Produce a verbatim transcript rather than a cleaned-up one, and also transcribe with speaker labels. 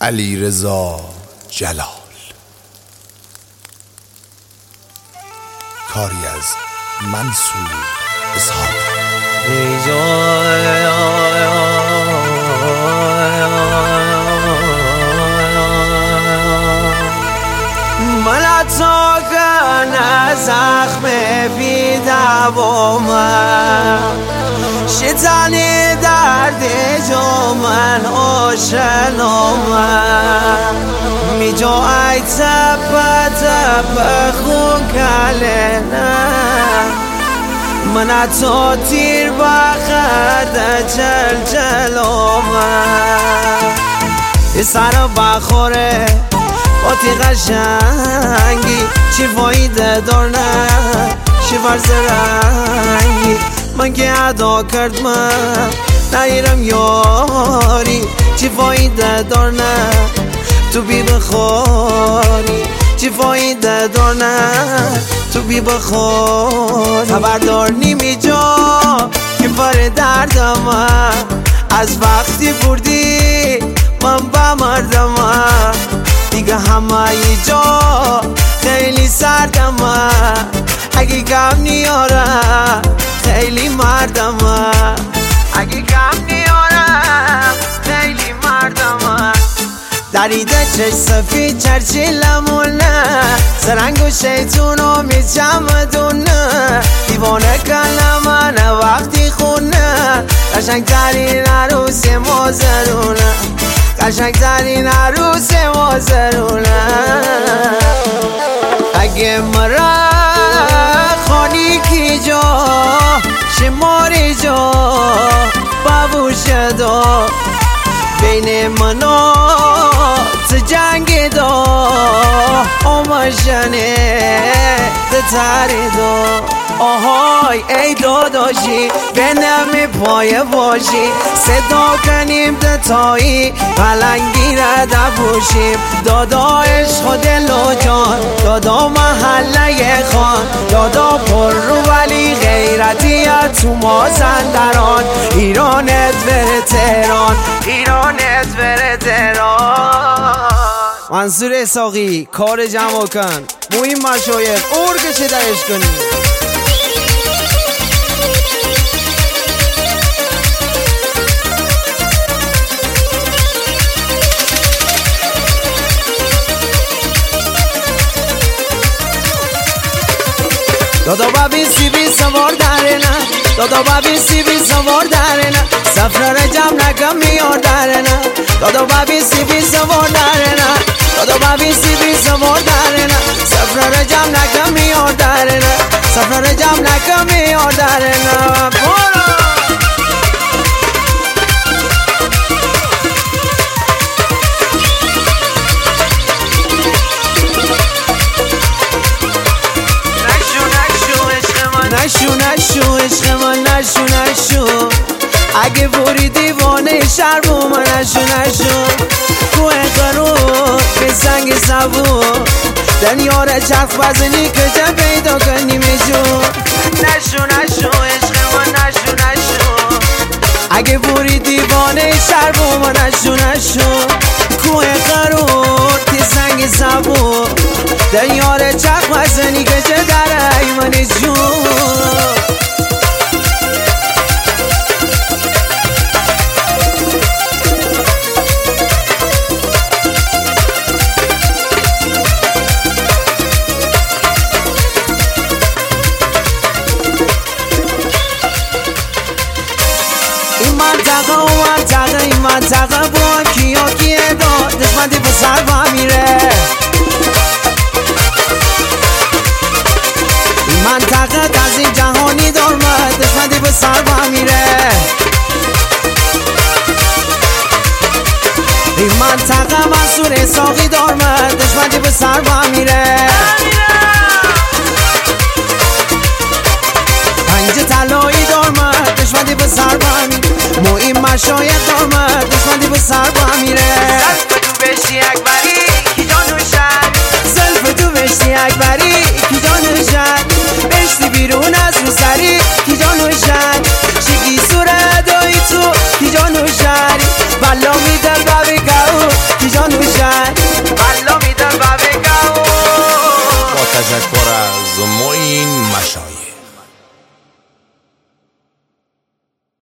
Speaker 1: علیرضا جلال. کاری از منصور اسحاق.
Speaker 2: من حتی کنه زخم بی دوامم شیطانی درد جو من آشنامم می جای تپ تپ خون کلنه من حتی تیر بخد جل جلامم یه سر بخوره باتی قشنگی چی فایده دار نه چی فرز رنگی من که ادا کرد من نیرم یاری چی فایده دار نه تو بی بخوری چی فایده دار نه تو بی بخوری خبردار نیمی جا که بار دردم از وقتی بردی من بمردم دیگه همه ای جا خیلی سردم اگه کم نیارم خیلی مردم اگه کم نیارم خیلی مردم دریده چش سفید چرچیلمونه سرنگ و شیطونو میچمدونه دیوانه کنه من وقتی خونه قشنگ ترین عروس مازرونه قشنگ ترین عروس مازرونه اگه مرا خانی کی جا شماری جا بابوش دا بین منا جنگ دا آمشنه تری دا آهای ای داداشی به نمی پای باشی صدا کنیم دتایی پلنگی را دبوشیم دادا عشق و دل و جان دادا محله خان دادا پر رو ولی غیرتیت تو مازندران ایرانت بره تهران ایرانت بره تهران. منصور اسحاقی کار جمع کن مهم مشایخ اور کشه درش کنی دادا بابی سی بی سوار درنه دادا بابی سی بی سوار درنه سفر رجم نکم میار درنه دادا بابی سی بی سوار درنه دادا بابی سی بی سوار درنه سفر رجم نکم میار درنه سفر رجم نکم میار درنه نشو نشو عشق من نشو نشو اگه بوری دیوانه شهر بو من نشو نشو کوه قرون به سنگ سبون دنیاره چرخ بزنی که جا پیدا کنی میشو نشو نشو عشق من نشو نشو اگه بوری دیوانه شهر بو من نشو نشو کوه قرون به سنگ سبون دنیاره چرخ بزنی که جا در ایمانی جون این منطقه و منطقه این منطقه با کیا کیه داد دشمندی به سر با میره این منطقه تزین جهانی دارمد دشمندی به سر با میره این منطقه منصور اسحاقی دارمد دشمندی به سر با میره پنج طلایی دارمد دشمندی به سر با میره مهم مشایخ دارمد دشمندی به سر با میره زلف تو بشتی اکبری کی جانو شد زلف تو بشتی اکبری کی جانو شد بشتی بیرون از رو سری کی جانو شد شگی سوره دایی تو کی جانو شد بلا میدل بابی گاو کی جانو بگن والا میدن و بگن
Speaker 1: با تشکر از معین مشایخ.